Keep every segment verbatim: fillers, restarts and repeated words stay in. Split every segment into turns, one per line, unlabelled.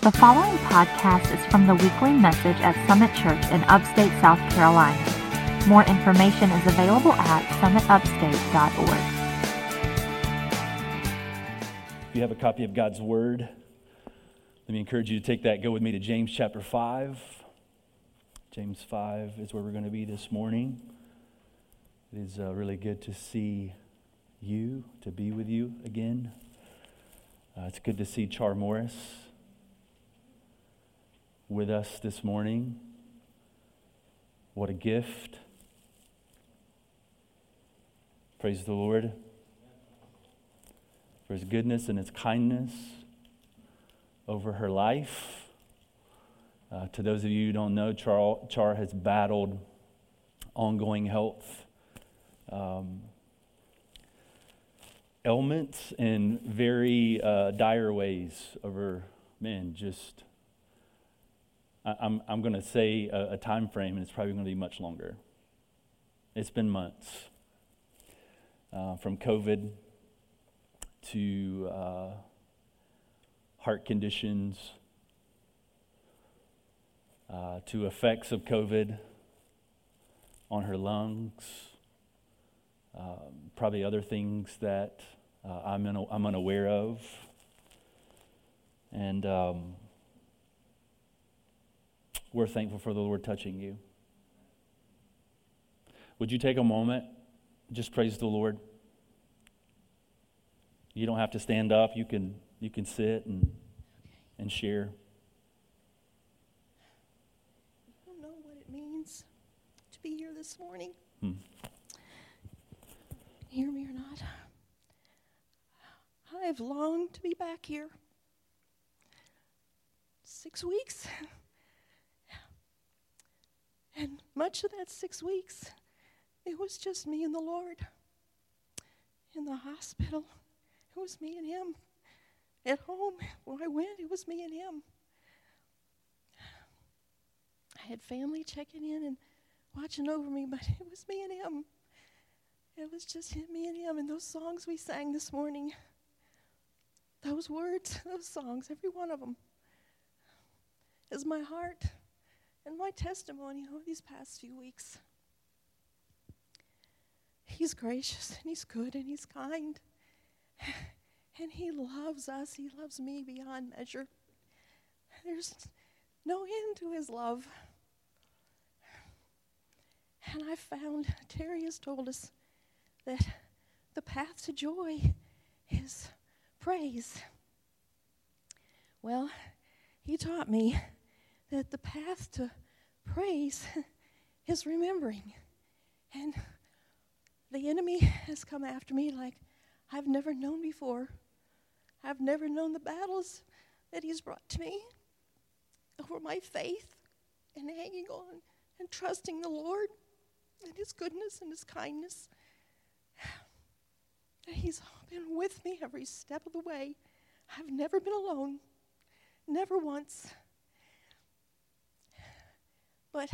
The following podcast is from the weekly message at Summit Church in upstate South Carolina. More information is available at summit upstate dot org.
If you have a copy of God's Word, let me encourage you to take that. Go with me to James chapter five. James five is where we're going to be this morning. It is uh, really good to see you, to be with you again. Uh, it's good to see Char Morris with us this morning. What a gift. Praise the Lord for His goodness and His kindness over her life. Uh, to those of you who don't know, Char, Char has battled ongoing health um, ailments in very uh, dire ways over, man, just... I'm I'm going to say a, a time frame, and it's probably going to be much longer. It's been months, uh, from COVID to uh, heart conditions, uh, to effects of COVID on her lungs, um, probably other things that uh, I'm in, I'm unaware of, and. Um, We're thankful for the Lord touching you. Would you take a moment, just praise the Lord? You don't have to stand up. You can you can sit and and share.
I don't know what it means to be here this morning.
Hmm.
Hear me or not? I've longed to be back here. Six weeks. And much of that six weeks, it was just me and the Lord. In the hospital, it was me and Him. At home, where I went, it was me and Him. I had family checking in and watching over me, but it was me and Him. It was just me and Him. And those songs we sang this morning, those words, those songs, every one of them, is my heart. And my testimony over these past few weeks. He's gracious, and He's good, and He's kind. And He loves us. He loves me beyond measure. There's no end to His love. And I found, Terry has told us, that the path to joy is praise. Well, he taught me that the path to praise is remembering. And the enemy has come after me like I've never known before. I've never known the battles that he's brought to me over my faith and hanging on and trusting the Lord and His goodness and His kindness. He's been with me every step of the way. I've never been alone, never once. But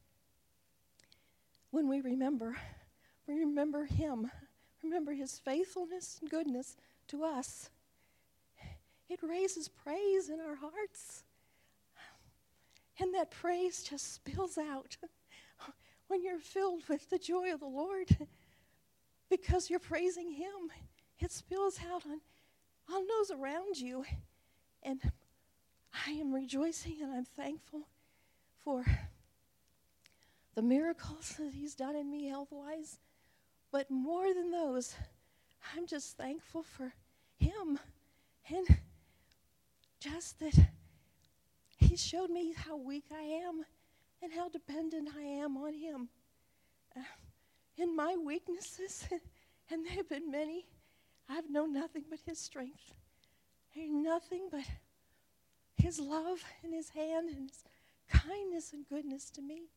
when we remember, we remember Him, remember His faithfulness and goodness to us. It raises praise in our hearts. And that praise just spills out when you're filled with the joy of the Lord because you're praising Him. It spills out on, on those around you. And I am rejoicing and I'm thankful for the miracles that He's done in me health-wise. But more than those, I'm just thankful for Him. And just that He showed me how weak I am and how dependent I am on Him. Uh, in my weaknesses, and there have been many, I've known nothing but His strength. There's nothing but His love and His hand and His kindness and goodness to me.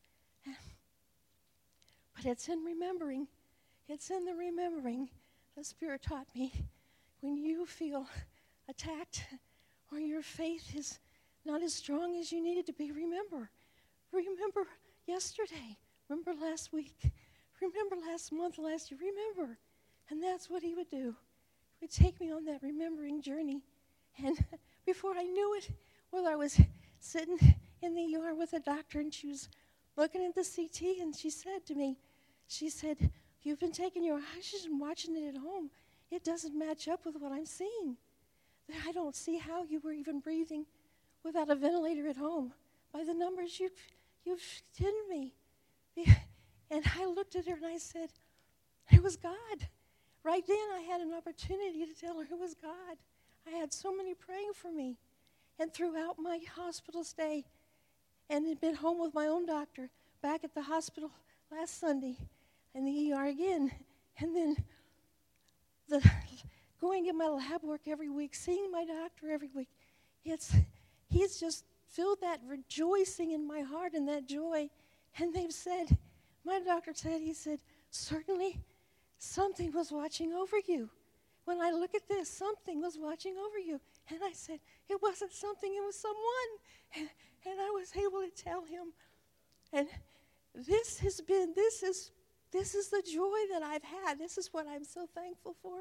But it's in remembering, it's in the remembering, the Spirit taught me, when you feel attacked or your faith is not as strong as you need it to be, remember. Remember yesterday, remember last week, remember last month, last year, remember. And that's what He would do. He would take me on that remembering journey. And before I knew it, Well, I was sitting in the E R with a doctor, and she was looking at the C T, and she said to me, she said, you've been taking your oxygen and watching it at home. It doesn't match up with what I'm seeing. I don't see how you were even breathing without a ventilator at home by the numbers you've, you've given me. And I looked at her and I said, it was God. Right then I had an opportunity to tell her it was God. I had so many praying for me. And throughout my hospital stay, and had been home with my own doctor, back at the hospital last Sunday, in the E R again, and then the going and get my lab work every week, seeing my doctor every week. It's he's just filled that rejoicing in my heart and that joy. And they've said, my doctor said, he said, certainly something was watching over you. When I look at this, something was watching over you. And I said, it wasn't something, it was someone. And, and I was able to tell him. And this has been, this is, this is the joy that I've had. This is what I'm so thankful for.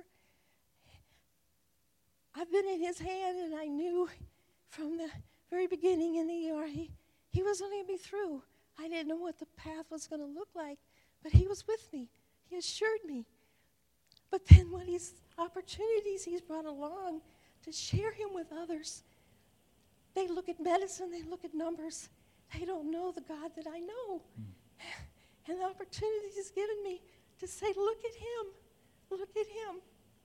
I've been in his hand, and I knew from the very beginning in the E R, he, he was going to get me through. I didn't know what the path was going to look like, but he was with me. He assured me. But then what he's, opportunities he's brought along to share him with others, they look at medicine, they look at numbers. They don't know the God that I know. Mm. And the opportunities he's given me to say, look at him, look at him.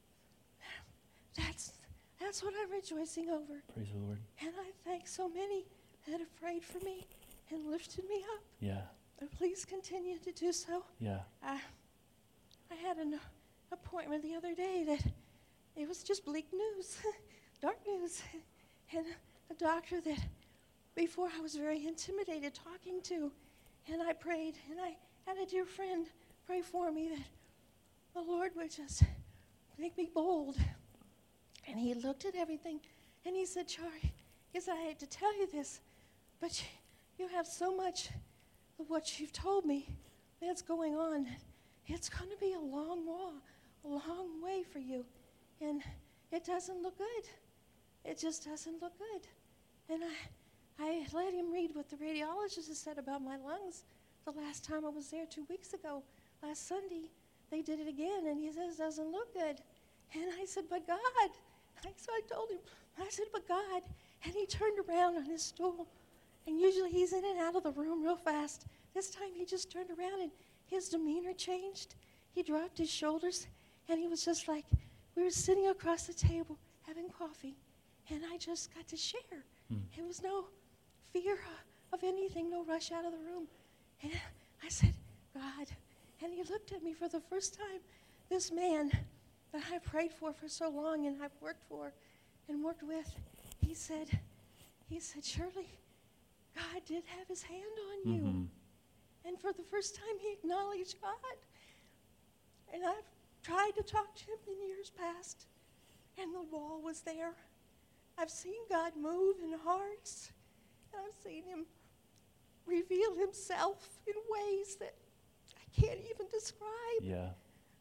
That's that's what I'm rejoicing over.
Praise the Lord.
And I thank so many that have prayed for me and lifted me up.
Yeah.
And please continue to do so.
Yeah.
I, I had an appointment the other day that it was just bleak news, dark news. And a doctor that before I was very intimidated talking to, and I prayed, and I had a dear friend pray for me that the Lord would just make me bold. And he looked at everything, and he said, Chari, yes, I hate to tell you this, but you have so much of what you've told me that's going on. It's going to be a long walk, a long way for you. And it doesn't look good. It just doesn't look good. And I, I let him read what the radiologist has said about my lungs the last time I was there two weeks ago. Last Sunday, they did it again, and he says it doesn't look good. And I said, but God. So I told him, I said, but God. And he turned around on his stool. And usually he's in and out of the room real fast. This time he just turned around and his demeanor changed. He dropped his shoulders, and he was just like, we were sitting across the table having coffee, and I just got to share. Mm. There was no fear of anything, no rush out of the room. And I said, God. And he looked at me for the first time. This man that I prayed for for so long and I've worked for and worked with, he said, he said, Shirley, God did have his hand on you. Mm-hmm. And for the first time, he acknowledged God. And I've tried to talk to him in years past, and the wall was there. I've seen God move in hearts, and I've seen him reveal himself in ways that I can't even describe.
Yeah.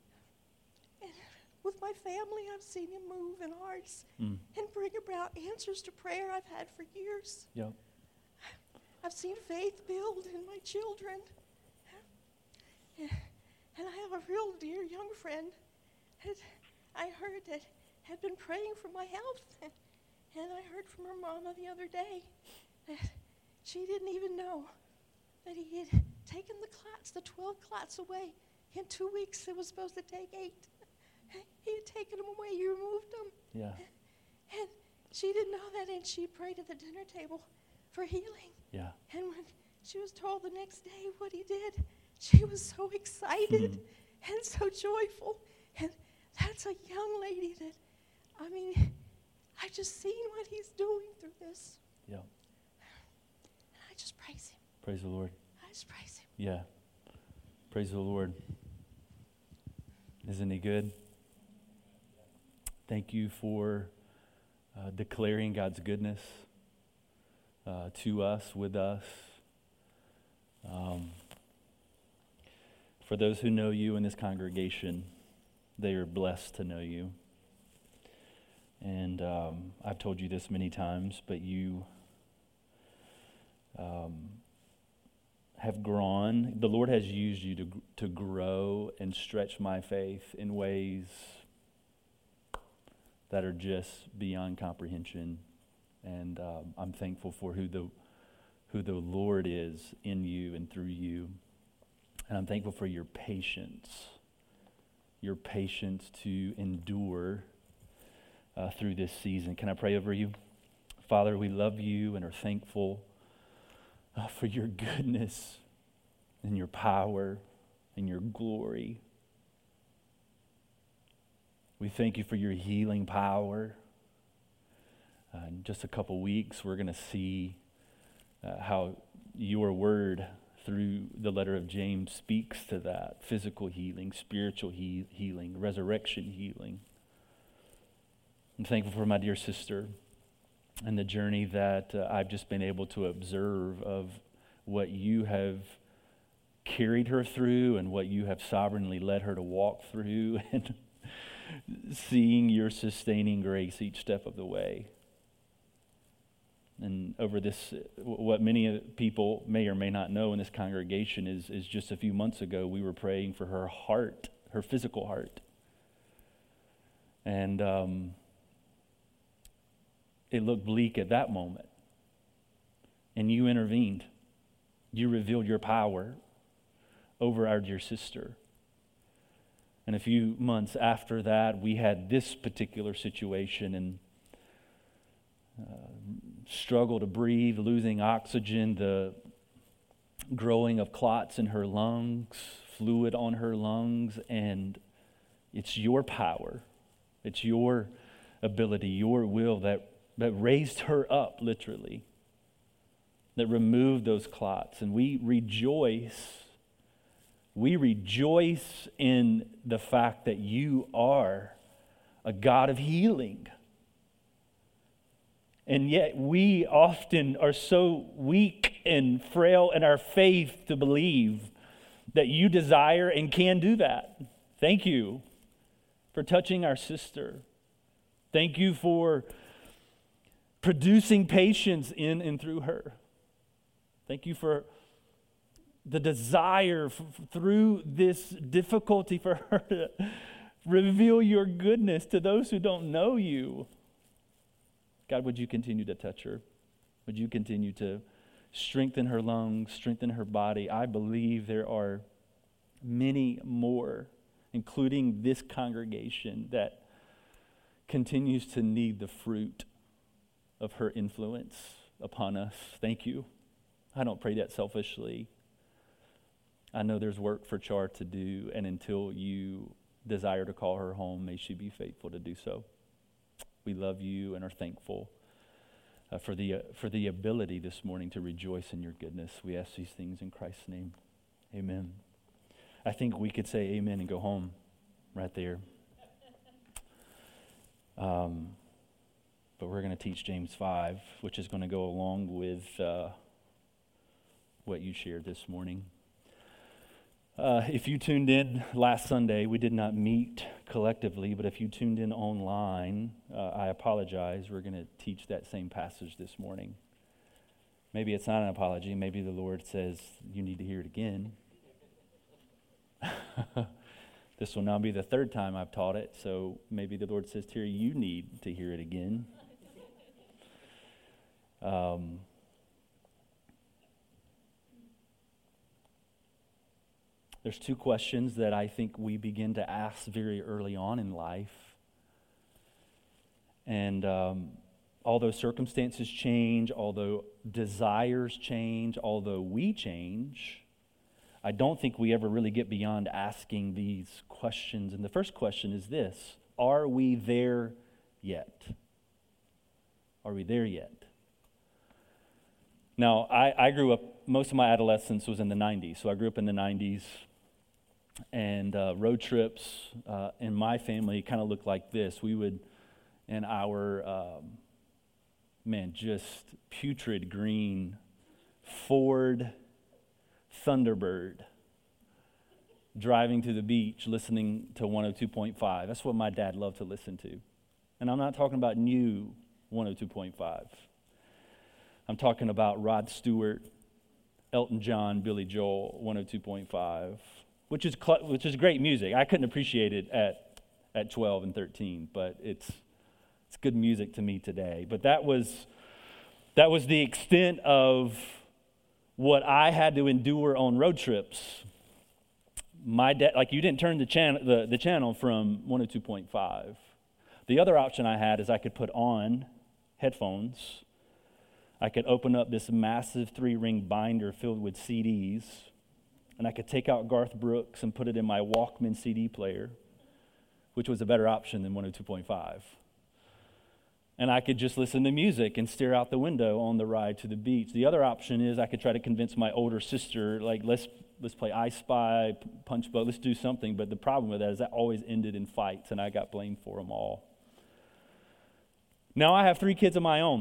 And with my family, I've seen him move in hearts mm. and bring about answers to prayer I've had for years.
Yep.
I've seen faith build in my children. And, and I have a real dear young friend that I heard that had been praying for my health. And, and I heard from her mama the other day that she didn't even know that he had taken the clots, the twelve clots away. In two weeks, it was supposed to take eight. He had taken them away. He removed them.
Yeah.
And she didn't know that, and she prayed at the dinner table for healing.
Yeah.
And when she was told the next day what he did, she was so excited mm-hmm. and so joyful. And that's a young lady that, I mean, I just seen what he's doing through this.
Yeah.
And I just praise him.
Praise the Lord.
I just praise him.
Yeah. Praise the Lord. Isn't he good? Thank you for uh, declaring God's goodness uh, to us, with us. Um, for those who know you in this congregation, they are blessed to know you. And um, I've told you this many times, but you um, have grown. The Lord has used you to to grow and stretch my faith in ways that are just beyond comprehension. And um, I'm thankful for who the who the Lord is in you and through you. And I'm thankful for your patience, your patience to endure uh, through this season. Can I pray over you? Father, we love you and are thankful uh, for your goodness and your power and your glory. We thank you for your healing power. Uh, in just a couple weeks, we're going to see uh, how your word through the letter of James speaks to that. Physical healing, spiritual he- healing, resurrection healing. I'm thankful for my dear sister and the journey that uh, I've just been able to observe of what you have carried her through and what you have sovereignly led her to walk through, and seeing your sustaining grace each step of the way. And over this, what many people may or may not know in this congregation is, is just a few months ago, we were praying for her heart, her physical heart. And um, it looked bleak at that moment. And you intervened. You revealed your power over our dear sister. And a few months after that, we had this particular situation, and uh, struggle to breathe, losing oxygen, the growing of clots in her lungs, fluid on her lungs, and it's your power, it's your ability, your will that, that raised her up, literally, that removed those clots. And we rejoice, we rejoice in the fact that you are a God of healing. And yet we often are so weak and frail in our faith to believe that you desire and can do that. Thank you for touching our sister. Thank you for producing patience in and through her. Thank you for the desire f- through this difficulty for her to reveal your goodness to those who don't know you. God, would you continue to touch her? Would you continue to strengthen her lungs, strengthen her body? I believe there are many more, including this congregation, that continues to need the fruit of her influence upon us. Thank you. I don't pray that selfishly. I know there's work for Char to do, and until you desire to call her home, may she be faithful to do so. We love you and are thankful uh, for the uh, for the ability this morning to rejoice in your goodness. We ask these things in Christ's name. Amen. I think we could say amen and go home right there. Um, but we're going to teach James five, which is going to go along with uh, what you shared this morning. Uh, if you tuned in last Sunday, we did not meet collectively, but if you tuned in online, uh, I apologize. We're going to teach that same passage this morning. Maybe it's not an apology. Maybe the Lord says you need to hear it again. This will now be the third time I've taught it, so maybe the Lord says, Terry, you need to hear it again. Um. There's two questions that I think we begin to ask very early on in life. And um, although circumstances change, although desires change, although we change, I don't think we ever really get beyond asking these questions. And the first question is this: are we there yet? Are we there yet? Now, I, I grew up, most of my adolescence was in the nineties, so I grew up in the nineties. And uh, road trips uh, in my family kind of looked like this. We would, in our, um, man, just putrid green Ford Thunderbird, driving to the beach, listening to one oh two point five. That's what my dad loved to listen to. And I'm not talking about new one oh two point five. I'm talking about Rod Stewart, Elton John, Billy Joel, one oh two point five, which is cl- which is great music. I couldn't appreciate it at at twelve and thirteen, but it's it's good music to me today. But that was that was the extent of what I had to endure on road trips. My dad, like you didn't turn the channel the, the channel from one oh two point five. The other option I had is I could put on headphones. I could open up this massive three-ring binder filled with C Ds, and I could take out Garth Brooks and put it in my Walkman C D player, which was a better option than one oh two point five. And I could just listen to music and stare out the window on the ride to the beach. The other option is I could try to convince my older sister, like, let's let's play I Spy, Punch Bowl, let's do something. But the problem with that is that always ended in fights, and I got blamed for them all. Now I have three kids of my own.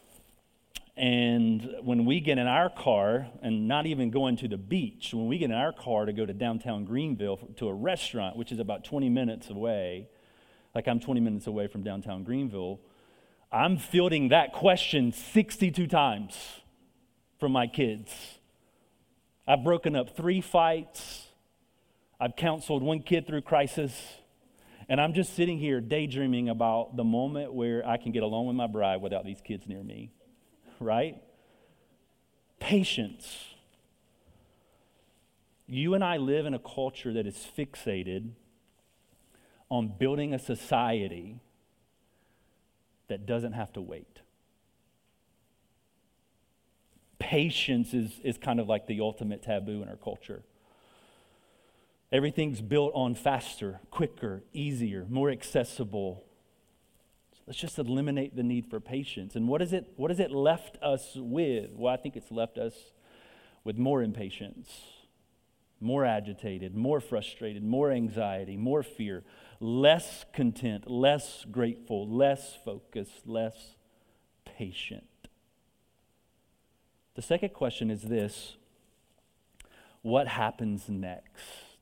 And when we get in our car, and not even going to the beach, when we get in our car to go to downtown Greenville to a restaurant, which is about twenty minutes away, like I'm twenty minutes away from downtown Greenville, I'm fielding that question sixty-two times from my kids. I've broken up three fights. I've counseled one kid through crisis. And I'm just sitting here daydreaming about the moment where I can get alone with my bride without these kids near me. Right? Patience. You and I live in a culture that is fixated on building a society that doesn't have to wait. Patience is, is kind of like the ultimate taboo in our culture. Everything's built on faster, quicker, easier, more accessible. Let's just eliminate the need for patience. And what is it, what has it left us with? Well, I think it's left us with more impatience, more agitated, more frustrated, more anxiety, more fear, less content, less grateful, less focused, less patient. The second question is this: what happens next?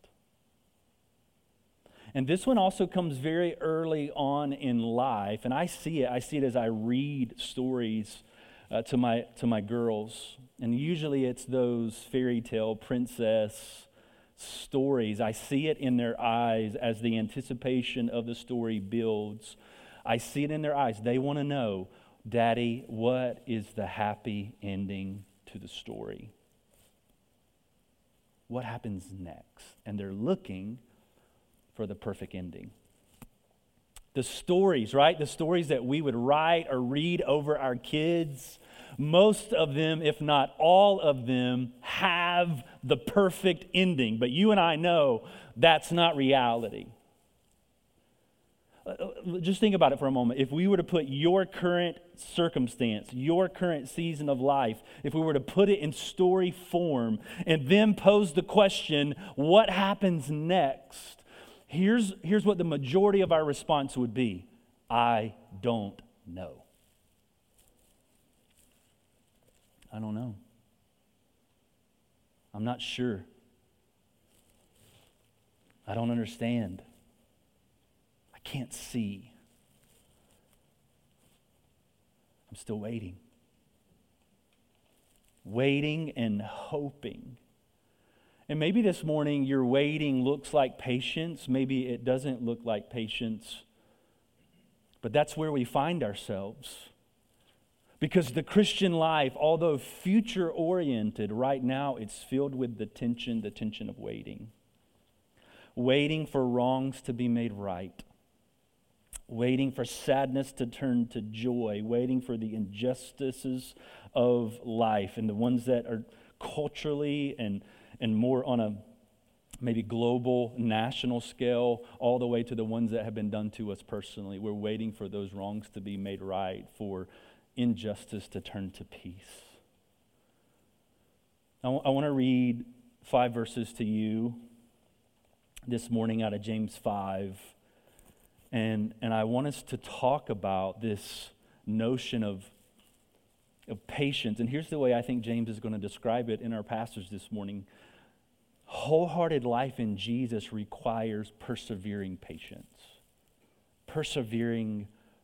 And this one also comes very early on in life, and I see it. I see it as I read stories uh, to my to my girls, and usually it's those fairy tale princess stories. I see it in their eyes as the anticipation of the story builds. I see it in their eyes. They want to know, Daddy, what is the happy ending to the story? What happens next? And they're looking for the perfect ending. The stories, right? The stories that we would write or read over our kids, most of them, if not all of them, have the perfect ending. But you and I know that's not reality. Just think about it for a moment. If we were to put your current circumstance, your current season of life, if we were to put it in story form and then pose the question, what happens next? Here's, here's what the majority of our response would be: I don't know. I don't know. I'm not sure. I don't understand. I can't see. I'm still waiting. Waiting and hoping. And maybe this morning your waiting looks like patience. Maybe it doesn't look like patience. But that's where we find ourselves. Because the Christian life, although future-oriented, right now it's filled with the tension, the tension of waiting. Waiting for wrongs to be made right. Waiting for sadness to turn to joy. Waiting for the injustices of life and the ones that are culturally and and more on a maybe global, national scale, all the way to the ones that have been done to us personally. We're waiting for those wrongs to be made right, for injustice to turn to peace. I, w- I want to read five verses to you this morning out of James five, and, and I want us to talk about this notion of of patience. And here's the way I think James is going to describe it in our passage this morning. Wholehearted life in Jesus requires persevering patience. Persevering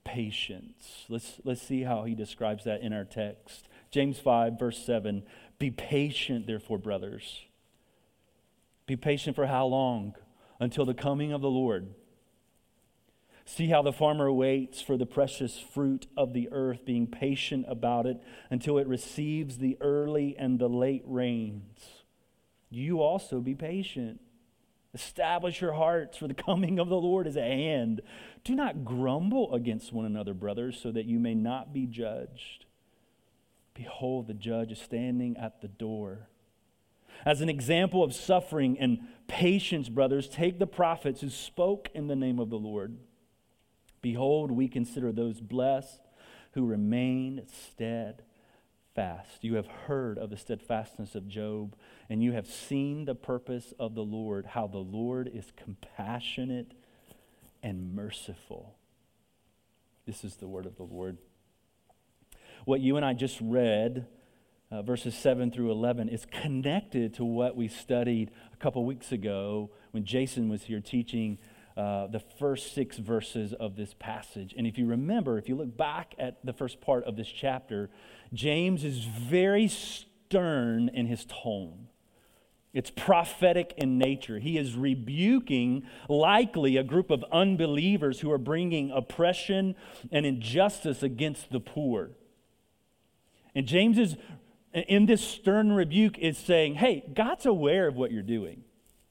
patience. Let's, let's see how he describes that in our text. James five, verse seven, be patient, therefore, brothers. Be patient for how long? Until the coming of the Lord. See how the farmer waits for the precious fruit of the earth, being patient about it until it receives the early and the late rains. You also be patient. Establish your hearts, for the coming of the Lord is at hand. Do not grumble against one another, brothers, so that you may not be judged. Behold, the judge is standing at the door. As an example of suffering and patience, brothers, take the prophets who spoke in the name of the Lord. Behold, we consider those blessed who remain steadfast. You have heard of the steadfastness of Job, and you have seen the purpose of the Lord, how the Lord is compassionate and merciful. This is the word of the Lord. What you and I just read, uh, verses seven through eleven, is connected to what we studied a couple weeks ago when Jason was here teaching Uh, the first six verses of this passage. And if you remember, if you look back at the first part of this chapter, James is very stern in his tone. It's prophetic in nature. He is rebuking likely a group of unbelievers who are bringing oppression and injustice against the poor. And James is, in this stern rebuke, is saying, hey, God's aware of what you're doing.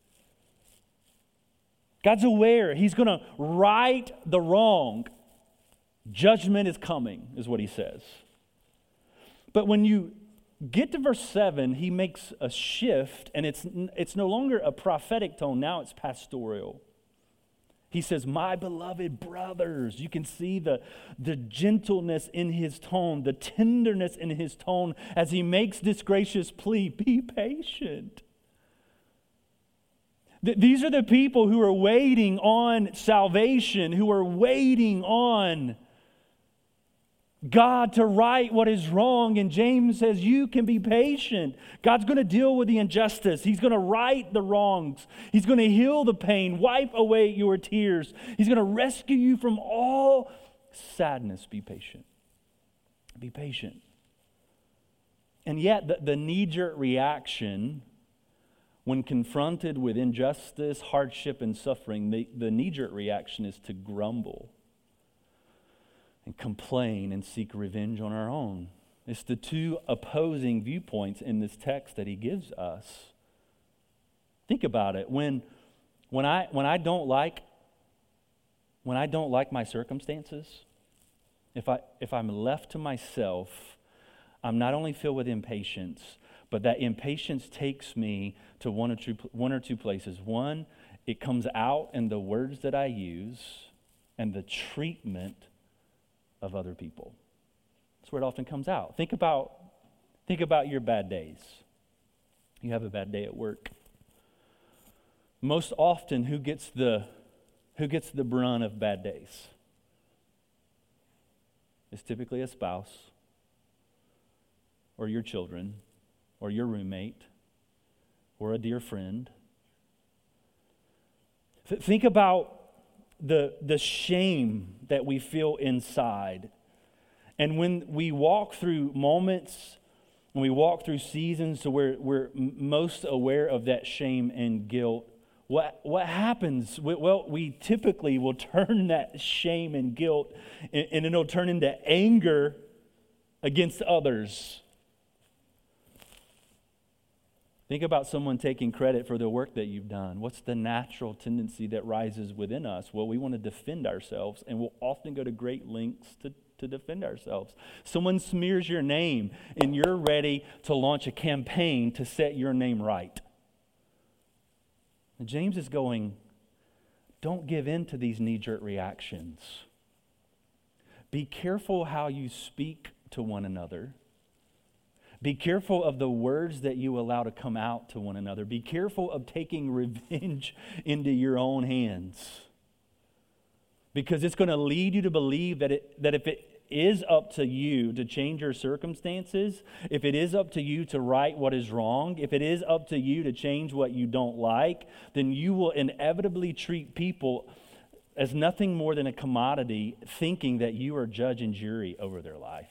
God's aware. He's going to right the wrong. Judgment is coming, is what he says. But when you get to verse seven, he makes a shift, and it's, it's no longer a prophetic tone. Now it's pastoral. He says, my beloved brothers. You can see the, the gentleness in his tone, the tenderness in his tone as he makes this gracious plea. Be patient. These are the people who are waiting on salvation, who are waiting on God to right what is wrong. And James says, you can be patient. God's going to deal with the injustice. He's going to right the wrongs. He's going to heal the pain, wipe away your tears. He's going to rescue you from all sadness. Be patient. Be patient. And yet the, the knee-jerk reaction when confronted with injustice, hardship, and suffering, the, the knee-jerk reaction is to grumble and complain and seek revenge on our own. It's the two opposing viewpoints in this text that he gives us. Think about it. When, when I when I don't like when I don't like my circumstances, if I if I'm left to myself, I'm not only filled with impatience, but that impatience takes me to one or two, one or two places. One, it comes out in the words that I use and the treatment of other people. That's where it often comes out. Think about, think about your bad days. You have a bad day at work. Most often, who gets the, who gets the brunt of bad days? It's typically a spouse or your children, or your roommate, or a dear friend. Th- think about the, the shame that we feel inside. And when we walk through moments, when we walk through seasons to where we're most aware of that shame and guilt, what, what happens? Well, we typically will turn that shame and guilt, and, and it'll turn into anger against others. Think about someone taking credit for the work that you've done. What's the natural tendency that rises within us? Well, we want to defend ourselves, and we'll often go to great lengths to, to defend ourselves. Someone smears your name, and you're ready to launch a campaign to set your name right. And James is going, don't give in to these knee-jerk reactions. Be careful how you speak to one another. Be careful of the words that you allow to come out to one another. Be careful of taking revenge into your own hands. Because it's going to lead you to believe that it, that if it is up to you to change your circumstances, if it is up to you to right what is wrong, if it is up to you to change what you don't like, then you will inevitably treat people as nothing more than a commodity, thinking that you are judge and jury over their life.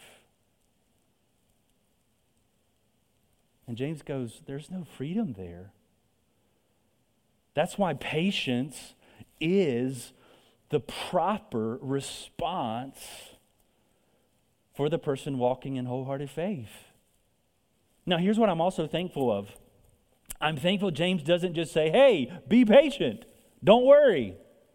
And James goes, there's no freedom there. That's why patience is the proper response for the person walking in wholehearted faith. Now, here's what I'm also thankful of. I'm thankful James doesn't just say, hey, be patient. Don't worry.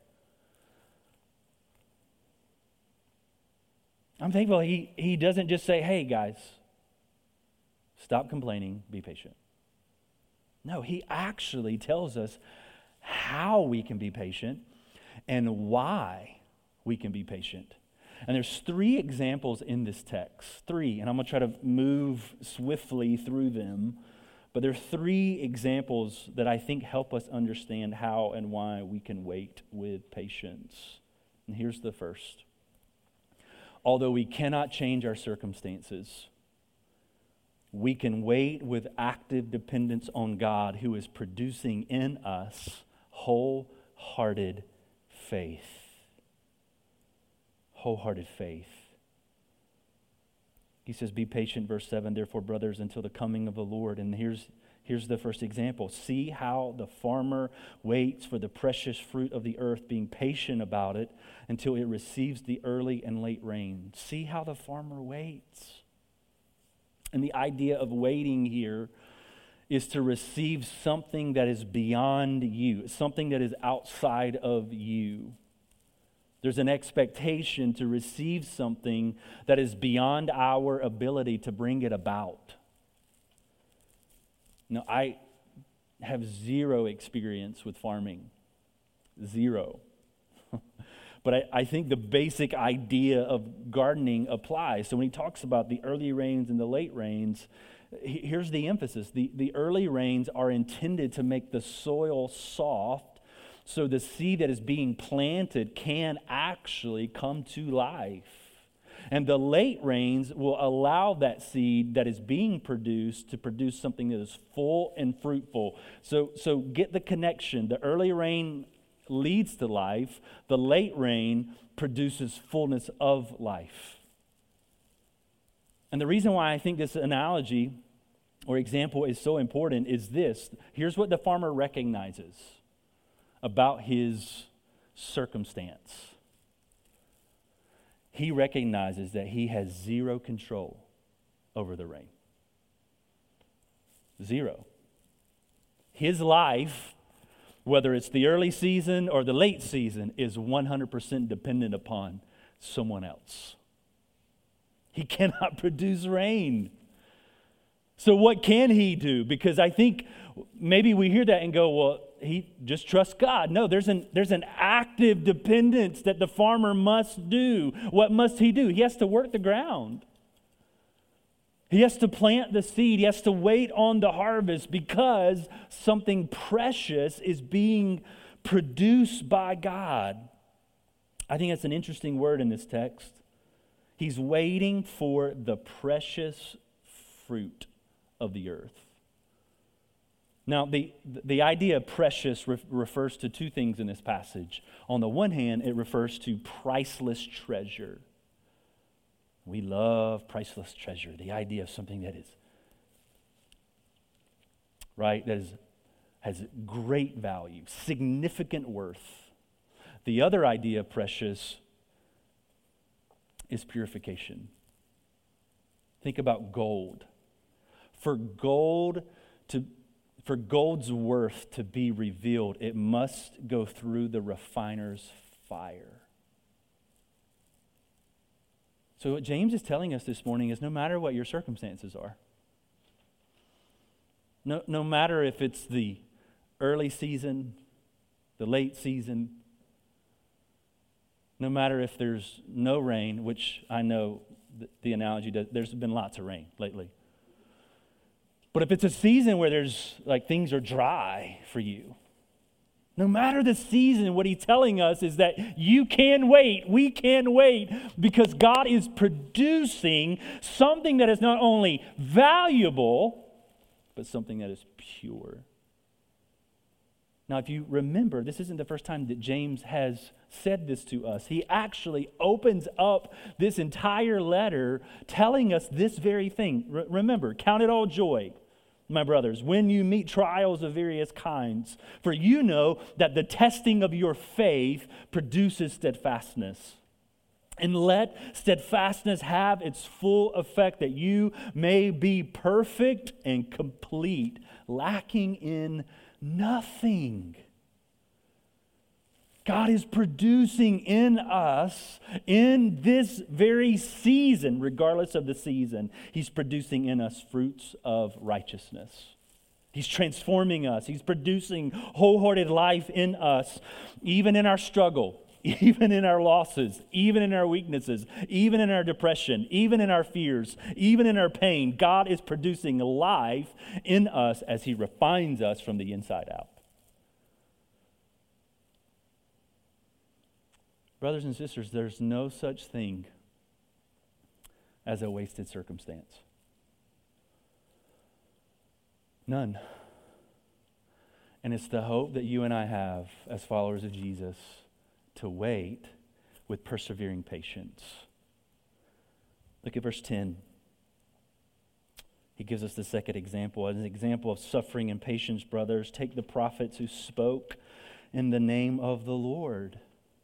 I'm thankful he, he doesn't just say, hey, guys, stop complaining, be patient. No, he actually tells us how we can be patient and why we can be patient. And there's three examples in this text, three, and I'm going to try to move swiftly through them. But there are three examples that I think help us understand how and why we can wait with patience. And here's the first. Although we cannot change our circumstances, we can wait with active dependence on God, who is producing in us wholehearted faith. Wholehearted faith. He says, be patient, verse seven, therefore, brothers, until the coming of the Lord. And here's, here's the first example. See how the farmer waits for the precious fruit of the earth, being patient about it until it receives the early and late rain. See how the farmer waits. And the idea of waiting here is to receive something that is beyond you, something that is outside of you. There's an expectation to receive something that is beyond our ability to bring it about. Now, I have zero experience with farming. Zero. But I, I think the basic idea of gardening applies. So when he talks about the early rains and the late rains, here's the emphasis. The, the early rains are intended to make the soil soft so the seed that is being planted can actually come to life. And the late rains will allow that seed that is being produced to produce something that is full and fruitful. So, so get the connection. The early rain leads to life. The late rain produces fullness of life. And the reason why I think this analogy or example is so important is this. Here's what the farmer recognizes about his circumstance. He recognizes that he has zero control over the rain. Zero. His life, whether it's the early season or the late season, is one hundred percent dependent upon someone else. He cannot produce rain. So what can he do? Because I think maybe we hear that and go, well, he just trusts God. No, there's an there's an active dependence that the farmer must do. What must he do? He has to work the ground. He has to plant the seed. He has to wait on the harvest because something precious is being produced by God. I think that's an interesting word in this text. He's waiting for the precious fruit of the earth. Now, the, the idea of precious re- refers to two things in this passage. On the one hand, it refers to priceless treasure. We love priceless treasure, the idea of something that is, right, that is, has great value, significant worth. The other idea of precious is purification. Think about gold. For gold to For gold's worth to be revealed, it must go through the refiner's fire. So what James is telling us this morning is no matter what your circumstances are, no, no matter if it's the early season, the late season, no matter if there's no rain, which I know the, the analogy does, there's been lots of rain lately. But if it's a season where there's, like, things are dry for you, no matter the season, what he's telling us is that you can wait, we can wait, because God is producing something that is not only valuable, but something that is pure. Now, if you remember, this isn't the first time that James has said this to us. He actually opens up this entire letter telling us this very thing. Re- remember, count it all joy, my brothers, when you meet trials of various kinds, for you know that the testing of your faith produces steadfastness. And let steadfastness have its full effect, that you may be perfect and complete, lacking in nothing. God is producing in us, in this very season, regardless of the season, He's producing in us fruits of righteousness. He's transforming us. He's producing wholehearted life in us, even in our struggle, even in our losses, even in our weaknesses, even in our depression, even in our fears, even in our pain. God is producing life in us as He refines us from the inside out. Brothers and sisters, there's no such thing as a wasted circumstance. None. And it's the hope that you and I have as followers of Jesus to wait with persevering patience. Look at verse ten. He gives us the second example. As an example of suffering and patience, brothers, take the prophets who spoke in the name of the Lord.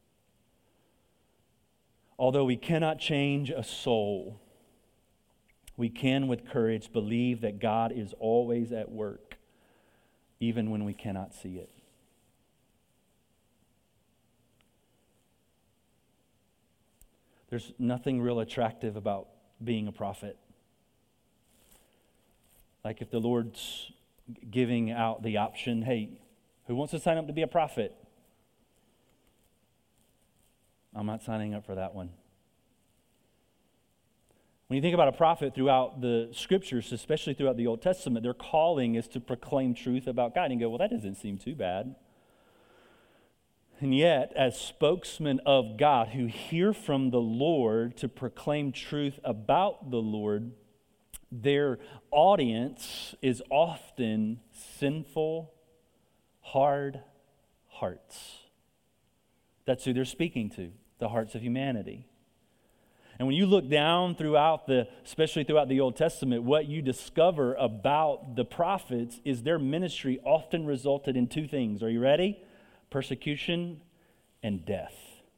Although we cannot change a soul, we can with courage believe that God is always at work, even when we cannot see it. There's nothing real attractive about being a prophet. Like if the Lord's giving out the option, hey, who wants to sign up to be a prophet? I'm not signing up for that one. When you think about a prophet throughout the scriptures, especially throughout the Old Testament, their calling is to proclaim truth about God. And you go, well, that doesn't seem too bad. And yet, as spokesmen of God who hear from the Lord to proclaim truth about the Lord, their audience is often sinful, hard hearts. That's who they're speaking to, the hearts of humanity. And when you look down throughout the, especially throughout the Old Testament, what you discover about the prophets is their ministry often resulted in two things. Are you ready? Persecution and death.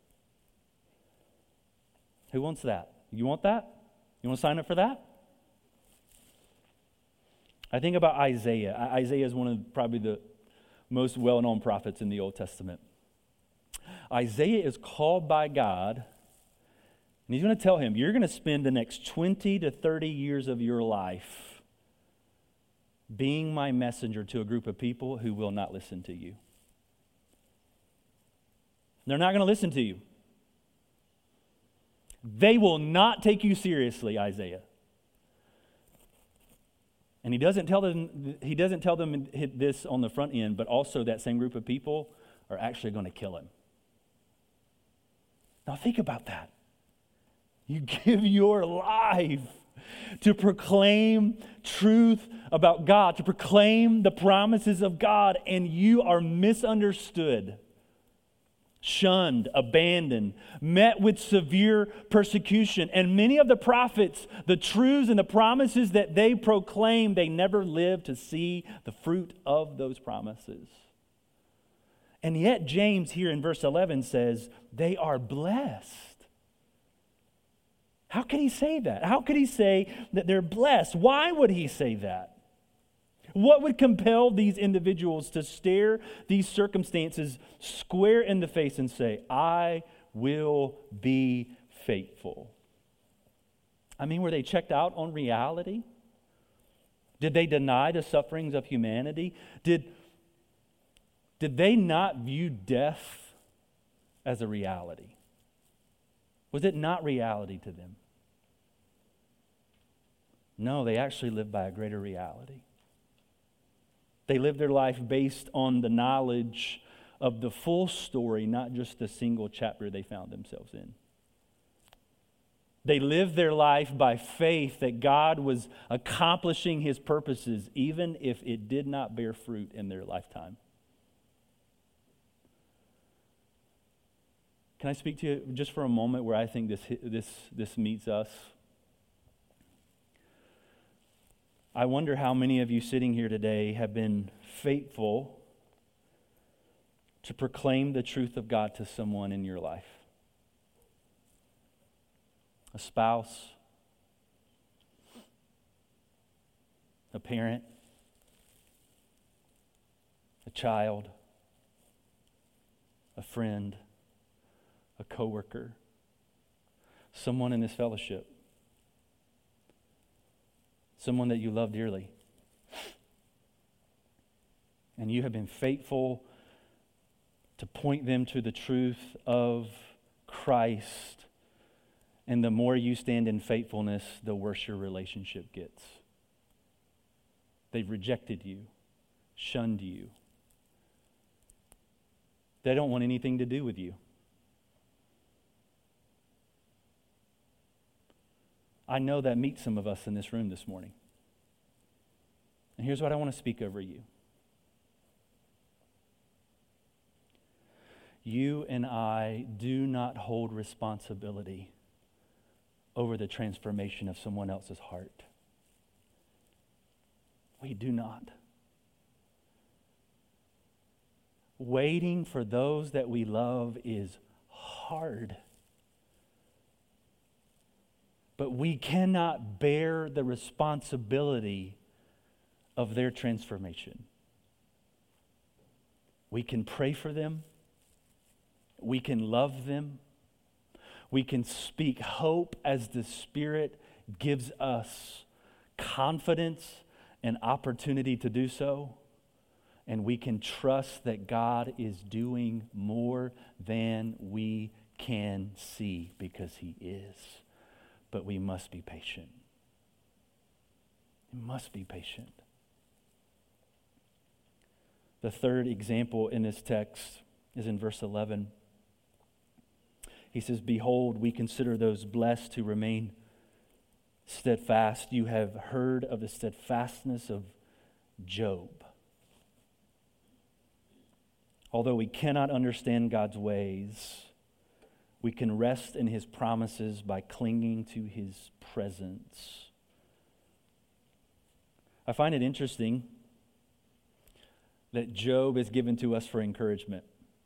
Who wants that? You want that? You want to sign up for that? I think about Isaiah. Isaiah is one of probably the most well-known prophets in the Old Testament. Isaiah is called by God, and He's going to tell him, you're going to spend the next twenty to thirty years of your life being my messenger to a group of people who will not listen to you. They're not going to listen to you. They will not take you seriously, Isaiah. And he doesn't tell them, he doesn't tell them this on the front end, but also that same group of people are actually going to kill him. Now think about that. You give your life to proclaim truth about God, to proclaim the promises of God, and you are misunderstood, shunned, abandoned, met with severe persecution. And many of the prophets, the truths and the promises that they proclaim, they never lived to see the fruit of those promises. And yet James here in verse eleven says, they are blessed. How can he say that? How could he say that they're blessed? Why would he say that? What would compel these individuals to stare these circumstances square in the face and say, I will be faithful? I mean, were they checked out on reality? Did they deny the sufferings of humanity? Did, did they not view death as a reality? Was it not reality to them? No, they actually lived by a greater reality. They lived their life based on the knowledge of the full story, not just the single chapter they found themselves in. They lived their life by faith that God was accomplishing His purposes, even if it did not bear fruit in their lifetime. Can I speak to you just for a moment where I think this this this meets us? I wonder how many of you sitting here today have been faithful to proclaim the truth of God to someone in your life. A spouse, a parent, a child, a friend, a coworker, someone in this fellowship, someone that you love dearly. And you have been faithful to point them to the truth of Christ. And the more you stand in faithfulness, the worse your relationship gets. They've rejected you, shunned you. They don't want anything to do with you. I know that meets some of us in this room this morning. And here's what I want to speak over you. You and I do not hold responsibility over the transformation of someone else's heart. We do not. Waiting for those that we love is hard. But we cannot bear the responsibility of their transformation. We can pray for them. We can love them. We can speak hope as the Spirit gives us confidence and opportunity to do so. And we can trust that God is doing more than we can see because He is. But we must be patient. We must be patient. The third example in this text is in verse eleven. He says, "Behold, we consider those blessed who remain steadfast. You have heard of the steadfastness of Job. Although we cannot understand God's ways, we can rest in His promises by clinging to His presence." I find it interesting that Job is given to us for encouragement.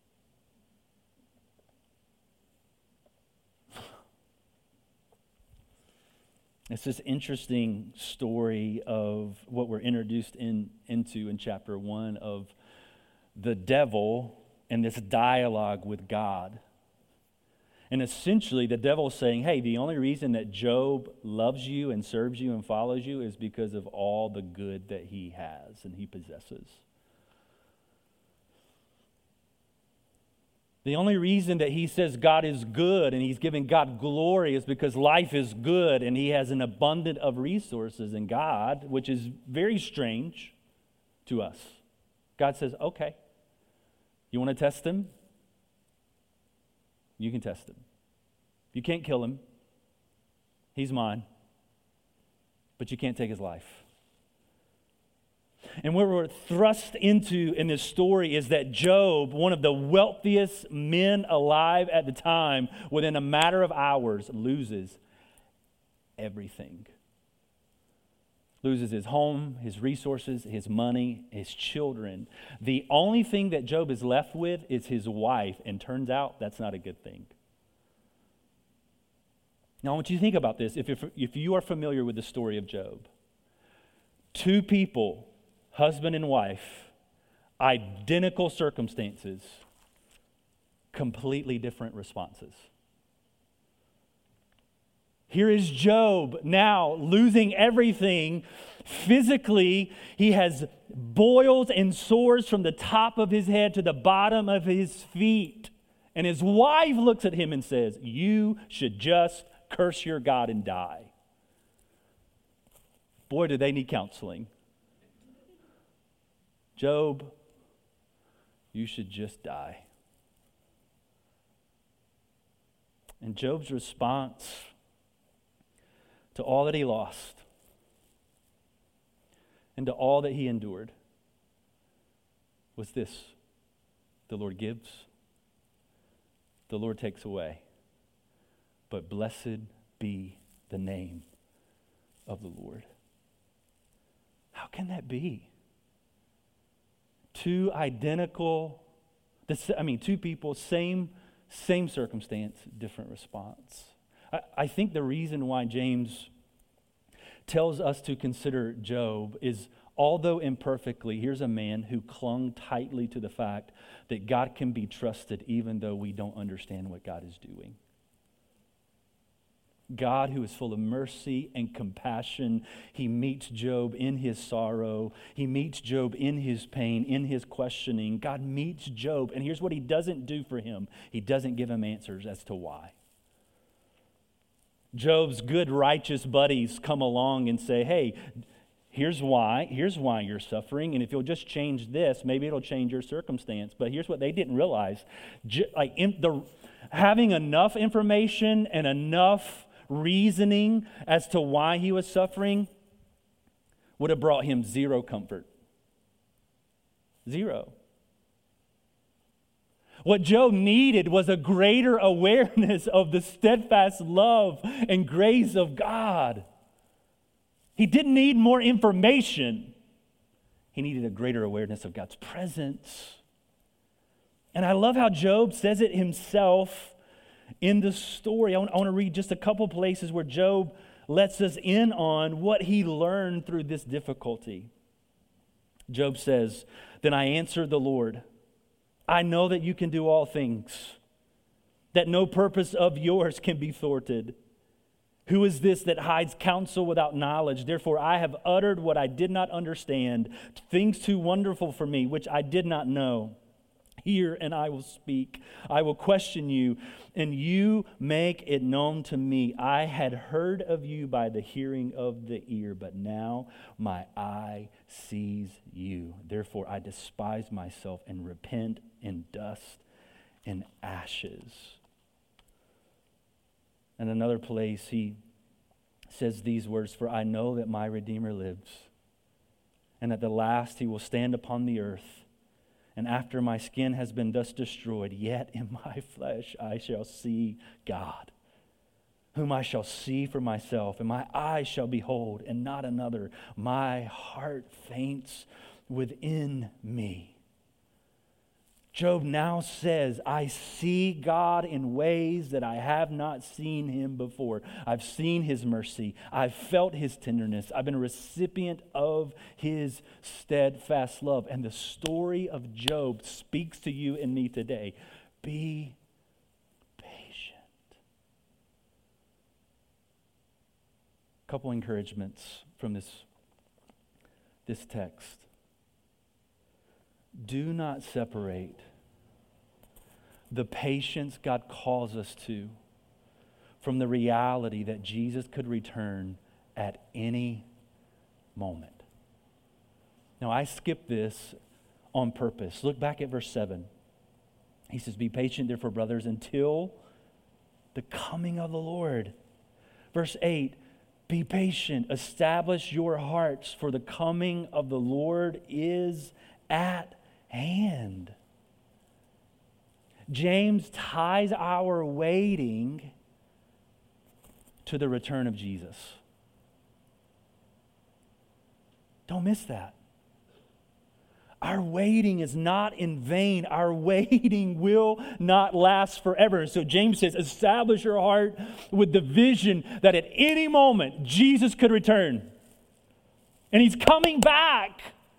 It's this interesting story of what we're introduced in, into in chapter one of the devil and this dialogue with God. And essentially the devil is saying, hey, the only reason that Job loves you and serves you and follows you is because of all the good that he has and he possesses. The only reason that he says God is good and he's giving God glory is because life is good and he has an abundance of resources in God, which is very strange to us. God says, okay, you want to test him? You can test him. You can't kill him. He's mine. But you can't take his life. And what we're thrust into in this story is that Job, one of the wealthiest men alive at the time, within a matter of hours, loses everything. Loses his home, his resources, his money, his children. The only thing that Job is left with is his wife, and turns out that's not a good thing. Now, I want you to think about this. If, if, if you are familiar with the story of Job, two people, husband and wife, identical circumstances, completely different responses. Here is Job now losing everything. Physically, he has boils and sores from the top of his head to the bottom of his feet. And his wife looks at him and says, "You should just curse your God and die." Boy, do they need counseling. Job, you should just die. And Job's response to all that he lost and to all that he endured was this: the Lord gives, the Lord takes away. But blessed be the name of the Lord. How can that be? Two identical, I mean, two people, same, same circumstance, different response. I, I think the reason why James tells us to consider Job is, although imperfectly, here's a man who clung tightly to the fact that God can be trusted even though we don't understand what God is doing. God, who is full of mercy and compassion, he meets Job in his sorrow. He meets Job in his pain, in his questioning. God meets Job, and here's what he doesn't do for him. He doesn't give him answers as to why. Job's good, righteous buddies come along and say, hey, here's why. Here's why you're suffering, and if you'll just change this, maybe it'll change your circumstance. But here's what they didn't realize. Like in the, having enough information and enough reasoning as to why he was suffering would have brought him zero comfort. Zero. What Job needed was a greater awareness of the steadfast love and grace of God. He didn't need more information. He needed a greater awareness of God's presence. And I love how Job says it himself in the story. I want, I want to read just a couple places where Job lets us in on what he learned through this difficulty. Job says, "Then I answered the Lord, I know that you can do all things, that no purpose of yours can be thwarted. Who is this that hides counsel without knowledge? Therefore I have uttered what I did not understand, things too wonderful for me, which I did not know. Hear, and I will speak. I will question you, and you make it known to me. I had heard of you by the hearing of the ear, but now my eye sees you. Therefore I despise myself and repent in dust and ashes." In another place, he says these words, "For I know that my Redeemer lives, and at the last he will stand upon the earth. And after my skin has been thus destroyed, yet in my flesh I shall see God, whom I shall see for myself, and my eyes shall behold, and not another. My heart faints within me." Job now says, I see God in ways that I have not seen him before. I've seen his mercy. I've felt his tenderness. I've been a recipient of his steadfast love. And the story of Job speaks to you and me today. Be patient. A couple encouragements from this, this text. Do not separate the patience God calls us to from the reality that Jesus could return at any moment. Now, I skipped this on purpose. Look back at verse seven. He says, "Be patient, therefore, brothers, until the coming of the Lord." Verse eight, "Be patient, establish your hearts, for the coming of the Lord is at hand." James ties our waiting to the return of Jesus. Don't miss that. Our waiting is not in vain. Our waiting will not last forever. So James says, establish your heart with the vision that at any moment Jesus could return. And he's coming back.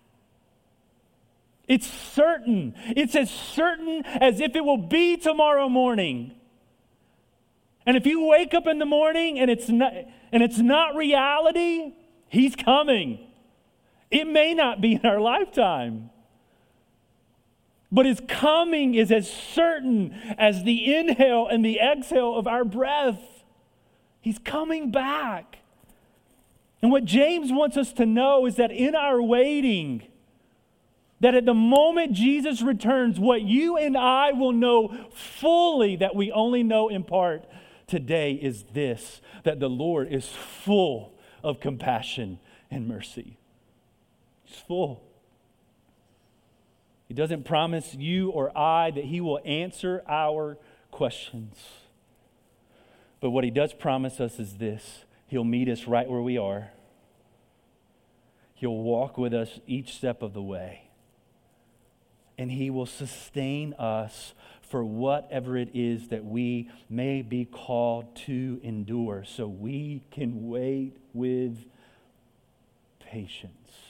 It's certain. It's as certain as if it will be tomorrow morning. And if you wake up in the morning and it's not, and it's not reality, he's coming. It may not be in our lifetime, but his coming is as certain as the inhale and the exhale of our breath. He's coming back. And what James wants us to know is that in our waiting, that at the moment Jesus returns, what you and I will know fully that we only know in part today is this, that the Lord is full of compassion and mercy. He's full. He doesn't promise you or I that he will answer our questions. But what he does promise us is this: he'll meet us right where we are. He'll walk with us each step of the way. And he will sustain us for whatever it is that we may be called to endure, so we can wait with patience.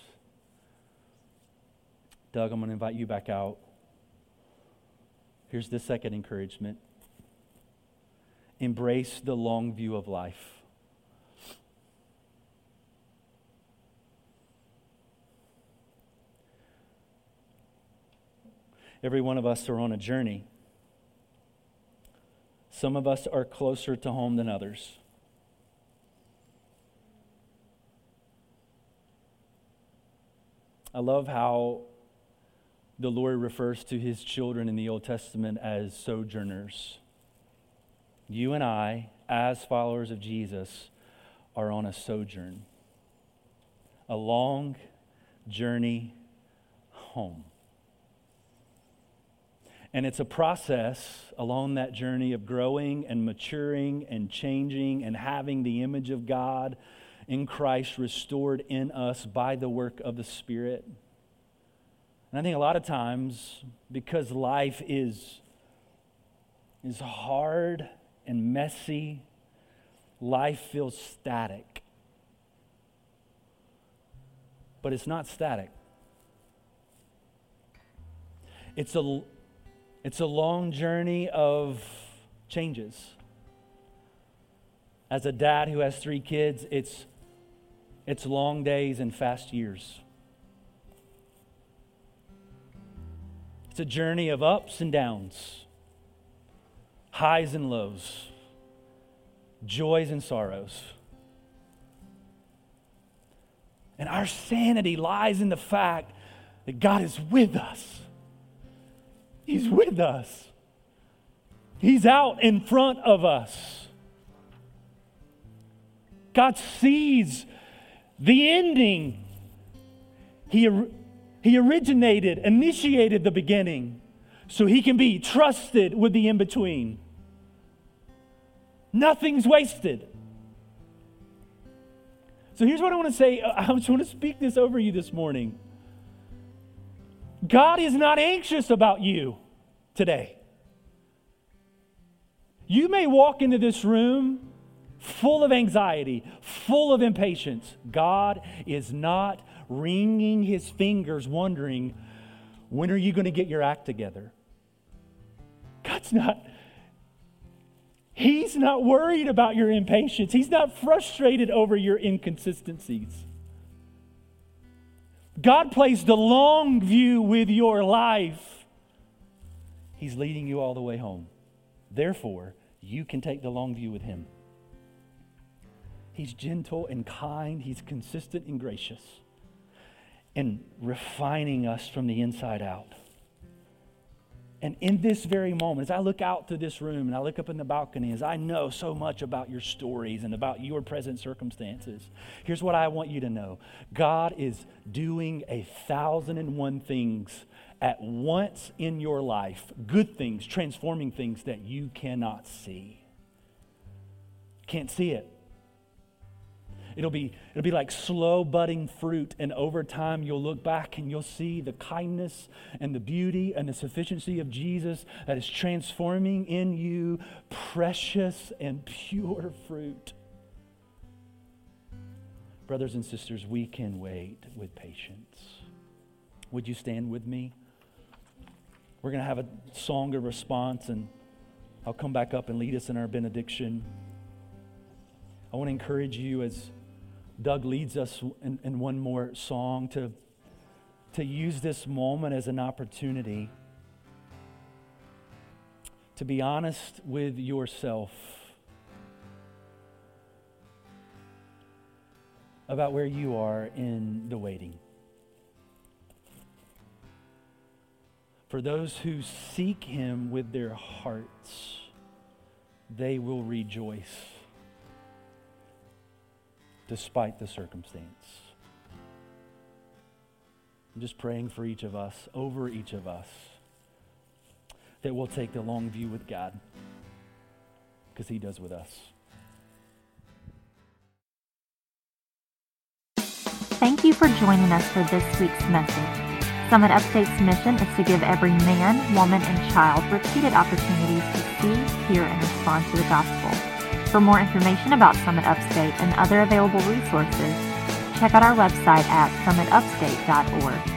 Doug, I'm going to invite you back out. Here's the second encouragement. Embrace the long view of life. Every one of us are on a journey. Some of us are closer to home than others. I love how the Lord refers to his children in the Old Testament as sojourners. You and I, as followers of Jesus, are on a sojourn, a long journey home. And it's a process along that journey of growing and maturing and changing and having the image of God in Christ restored in us by the work of the Spirit. And I think a lot of times, because life is, is hard and messy, life feels static. But it's not static. It's a It's a long journey of changes. As a dad who has three kids, it's, it's long days and fast years. It's a journey of ups and downs, highs and lows, joys and sorrows. And our sanity lies in the fact that God is with us. He's with us. He's out in front of us. God sees the ending. He, he originated, initiated the beginning, so he can be trusted with the in-between. Nothing's wasted. So here's what I want to say. I just want to speak this over you this morning. God is not anxious about you today. You may walk into this room full of anxiety, full of impatience. God is not wringing his fingers wondering, when are you going to get your act together? God's not, he's not worried about your impatience. He's not frustrated over your inconsistencies. God plays the long view with your life. He's leading you all the way home. Therefore, you can take the long view with him. He's gentle and kind. He's consistent and gracious, and refining us from the inside out. And in this very moment, as I look out to this room and I look up in the balcony, as I know so much about your stories and about your present circumstances, here's what I want you to know. God is doing a thousand and one things at once in your life. Good things, transforming things that you cannot see. Can't see it. It'll be, it'll be like slow budding fruit, and over time you'll look back and you'll see the kindness and the beauty and the sufficiency of Jesus that is transforming in you precious and pure fruit. Brothers and sisters, we can wait with patience. Would you stand with me? We're going to have a song of response, and I'll come back up and lead us in our benediction. I want to encourage you, as Doug leads us in, in one more song, to, to use this moment as an opportunity to be honest with yourself about where you are in the waiting. For those who seek him with their hearts, they will rejoice despite the circumstance. I'm just praying for each of us, over each of us, that we'll take the long view with God. because he does with us.
Thank you for joining us for this week's message. Summit Upstate's mission is to give every man, woman, and child repeated opportunities to see, hear, and respond to the gospel. For more information about Summit Upstate and other available resources, check out our website at summit upstate dot org.